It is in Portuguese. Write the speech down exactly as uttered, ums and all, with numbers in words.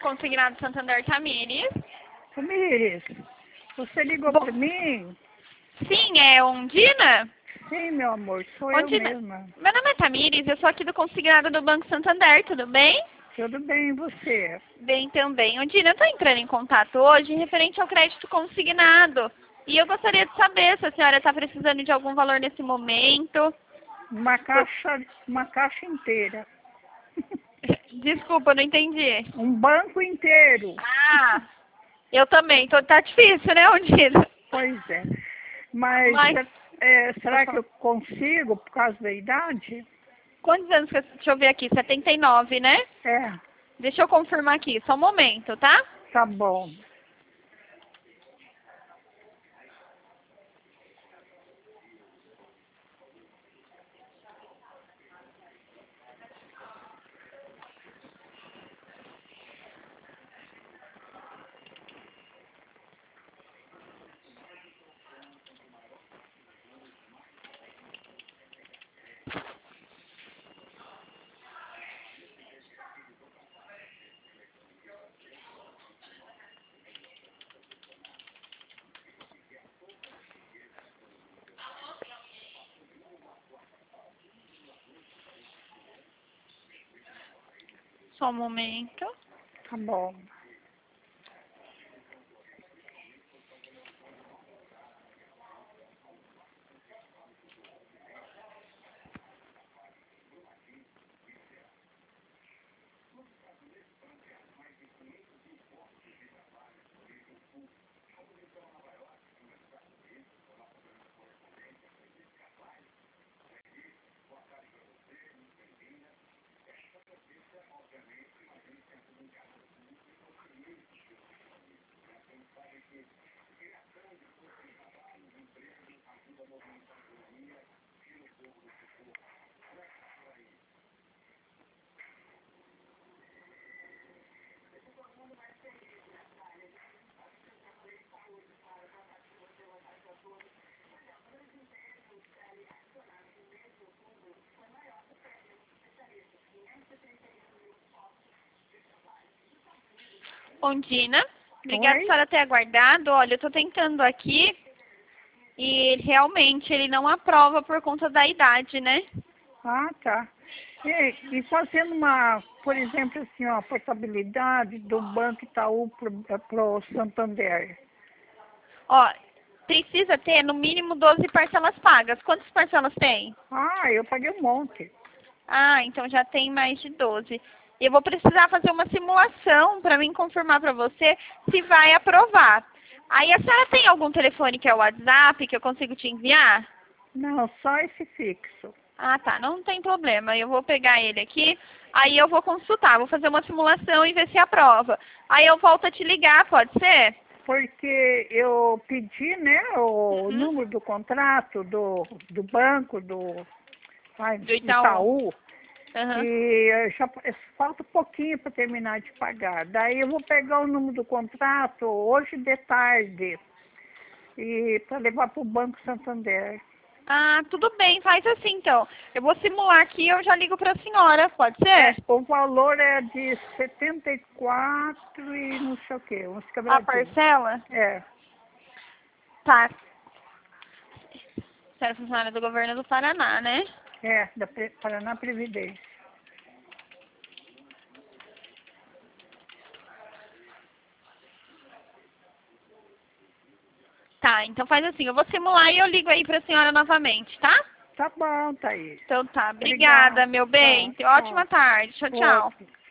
Consignado Santander Tamires. Tamires, você ligou Bom, para mim? Sim, é Ondina? Sim, meu amor, sou Ondina, eu mesma. meu nome é Tamires, eu sou aqui do Consignado do Banco Santander, tudo bem? Tudo bem, e você? Bem também. Ondina, eu estou entrando em contato hoje referente ao crédito consignado. E eu gostaria de saber se a senhora está precisando de algum valor nesse momento. Uma caixa, uma caixa inteira. Desculpa, eu não entendi. Um banco inteiro. Ah, eu também. Tô, tá difícil, né, Ondina? Pois é. Mas, Mas, é, será que eu consigo por causa da idade? quantos anos que eu... Deixa eu ver aqui, setenta e nove, né? É, Deixa eu confirmar aqui, só um momento, tá? tá bom. Só um momento. Tá bom. Ondina, obrigada Oi? por senhora ter aguardado. Olha, eu tô tentando aqui e realmente ele não aprova por conta da idade, né? Ah, tá. E, e fazendo uma, por exemplo, assim, ó, portabilidade do Banco Itaú para o Santander. Ó, precisa ter no mínimo doze parcelas pagas. Quantas parcelas tem? Ah, eu paguei um monte. Ah, então já tem mais de doze. Eu vou precisar fazer uma simulação para mim confirmar para você se vai aprovar. Aí a senhora tem algum telefone que é o WhatsApp que eu consigo te enviar? Não, só esse fixo. Ah, tá, não tem problema. Eu vou pegar ele aqui, aí eu vou consultar, vou fazer uma simulação e ver se aprova. Aí eu volto a te ligar, pode ser? Porque eu pedi, né, o Uhum. número do contrato do, do banco, do ai, Do Itaú. Itaú, Uhum. e eh, já falta um pouquinho para terminar de pagar. Daí eu vou pegar o número do contrato hoje de tarde e para levar para o Banco Santander. Ah, tudo bem, faz assim então. Eu vou simular aqui e eu já ligo para a senhora, pode É, ser? o valor é de setenta e quatro e não sei o que, uns A quebradinhos. parcela? É, Tá. Você era funcionária do governo do Paraná, né? é, da Pre- Paraná Previdência. Tá, então faz assim, eu vou simular e eu ligo aí pra senhora novamente, tá? Tá bom, Thaís. Então tá, obrigada, Obrigada. meu Tchau, bem. tchau. Ótima tarde. Tchau, tchau. Outro.